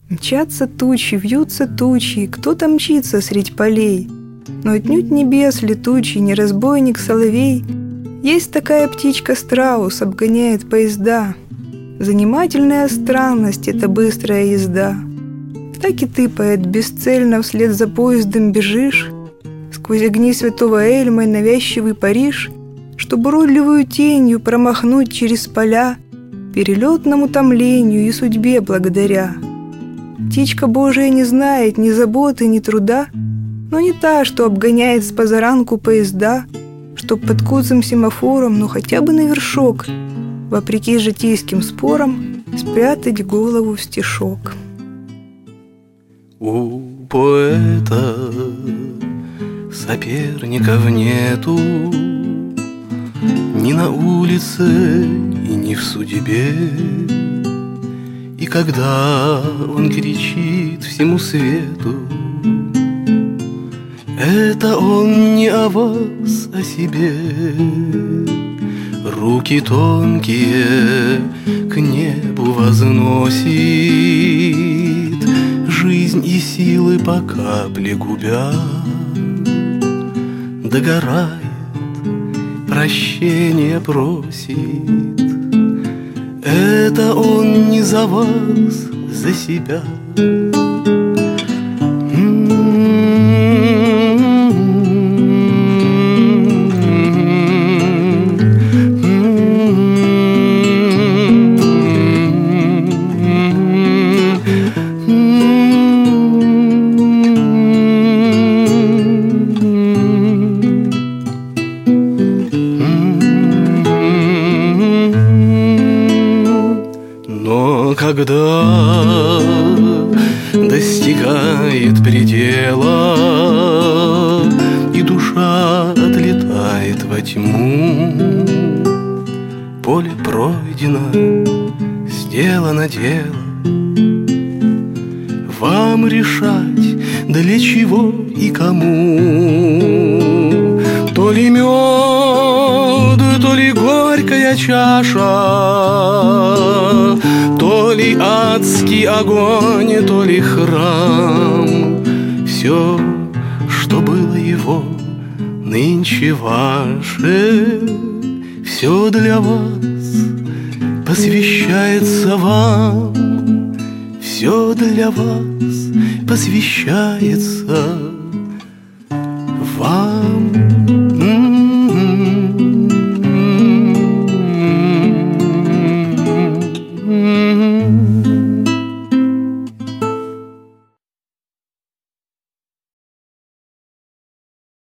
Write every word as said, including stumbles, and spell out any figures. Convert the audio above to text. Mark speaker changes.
Speaker 1: Мчатся тучи, вьются тучи, кто-то мчится средь полей, но отнюдь небес летучий, не разбойник-соловей. Есть такая птичка-страус, обгоняет поезда. Занимательная странность — это быстрая езда. Так и ты, поэт, бесцельно вслед за поездом бежишь сквозь огни святого Эльма и навязчивый Париж, чтобы уродливую тенью промахнуть через поля, перелетному томлению и судьбе благодаря. Птичка Божия не знает ни заботы, ни труда, но не та, что обгоняет с позаранку поезда, чтоб под куцым семафором, ну хотя бы на вершок, вопреки житейским спорам, спрятать голову в стишок.
Speaker 2: У поэта соперников нету ни на улице и ни в судьбе. И когда он кричит всему свету, это он не о вас, о себе. Руки тонкие к небу возносит, жизнь и силы по капле губя. Догорает, прощения просит. Это он не за вас, за себя. Когда достигает предела и душа отлетает во тьму, поле пройдено, сделано дело. Вам решать, для чего и кому. То ли мед, то ли горькая чаша, то ли адский огонь, то ли храм. Все, что было его, нынче ваше. Все для вас посвящается вам. Все для вас посвящается вам.